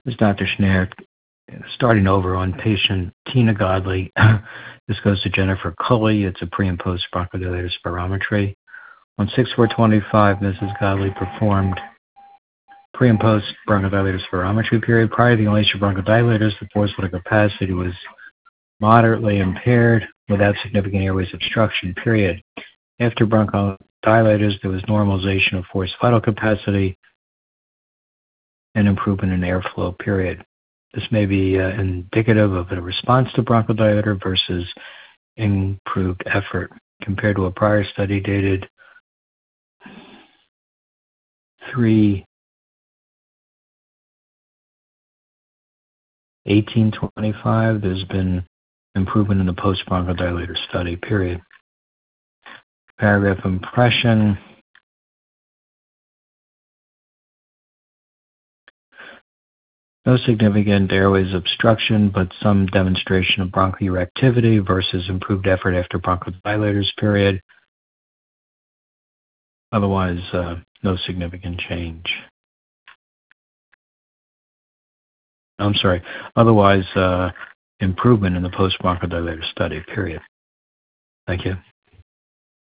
This is Dr. Schneer. Starting over on patient Tina Godley. This goes to Jennifer Culley. It's a pre and post bronchodilator spirometry. On 6/4/25, Mrs. Godley performed pre and post bronchodilator spirometry period. Prior to the inhalation of bronchodilators, the forced vital capacity was moderately impaired without significant airways obstruction period. After bronchodilators, there was normalization of forced vital capacity and improvement in airflow period. This may be indicative of a response to bronchodilator versus improved effort compared to a prior study dated 3/18/25. There's been improvement in the post-bronchodilator study, period. Paragraph impression. No significant airways obstruction, but some demonstration of bronchoreactivity versus improved effort after bronchodilators, period. Otherwise, no significant change. Otherwise, improvement in the post-bronchodilator study, period. Thank you.